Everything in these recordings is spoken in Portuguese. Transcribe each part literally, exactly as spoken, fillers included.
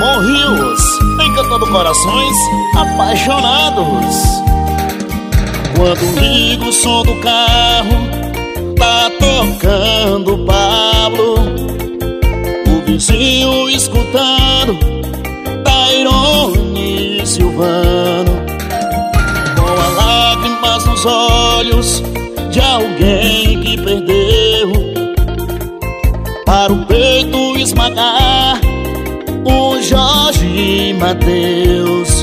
Ramon Rios, encantando corações apaixonados. Quando ligo o som do carro, tá tocando Pablo. O vizinho escutando Tairone e Silvano, com as lágrimas nos olhos de alguém que perdeu, para o peito esmagar o Jorge e Mateus.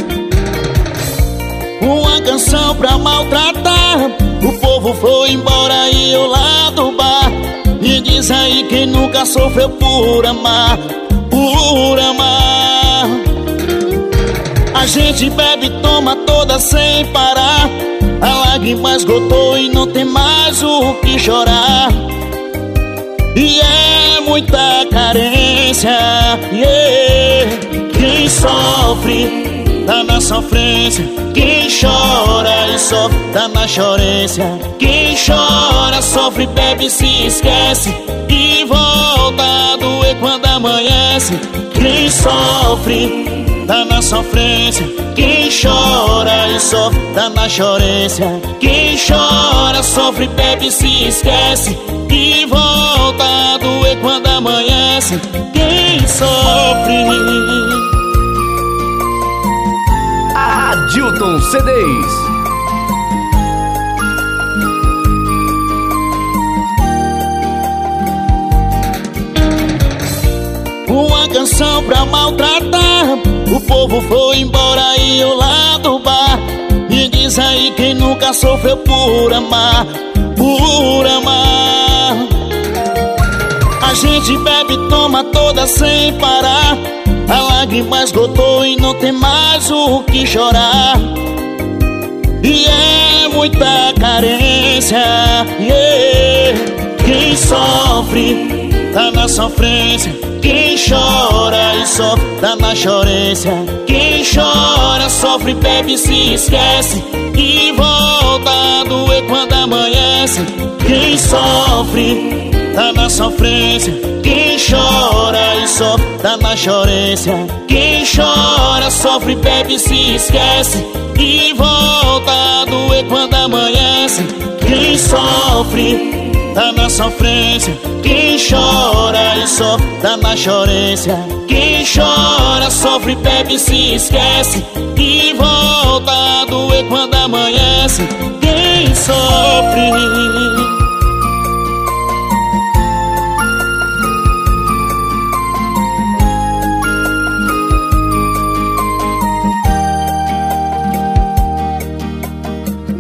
Uma canção pra maltratar, o povo foi embora e eu lá do bar. E diz aí quem nunca sofreu por amar, por amar. A gente bebe e toma toda sem parar, a lágrima esgotou e não tem mais o que chorar. E é muita carência, yeah. Quem sofre tá na sofrência, quem chora e sofre tá na chorência. Quem chora, sofre, bebe, se esquece e volta a doer quando amanhece. Quem sofre tá na sofrência, quem chora e sofre tá na chorência. Quem chora, sofre, bebe, se esquece e volta a doer quando amanhece. Quem sofre. Adilton C Ds. Uma canção pra maltratar, o povo foi embora e eu lá do bar. Me diz aí quem nunca sofreu por amar, por amar. A gente bebe e toma toda sem parar, a lágrima esgotou e não tem mais o que chorar. E é muita carência, yeah. Quem sofre tá na sofrência, quem chora e sofre tá na chorência. Quem chora, sofre, bebe, se esquece e volta a doer quando amanhece. Quem sofre tá na sofrência, quem chora e sofre tá na chorência. Quem chora, sofre, bebe, se esquece e volta a doer quando amanhece. Quem sofre tá na sofrência, quem chora e sofre tá na chorência. Quem chora, sofre, bebe, se esquece e volta a doer quando amanhece. Quem sofre.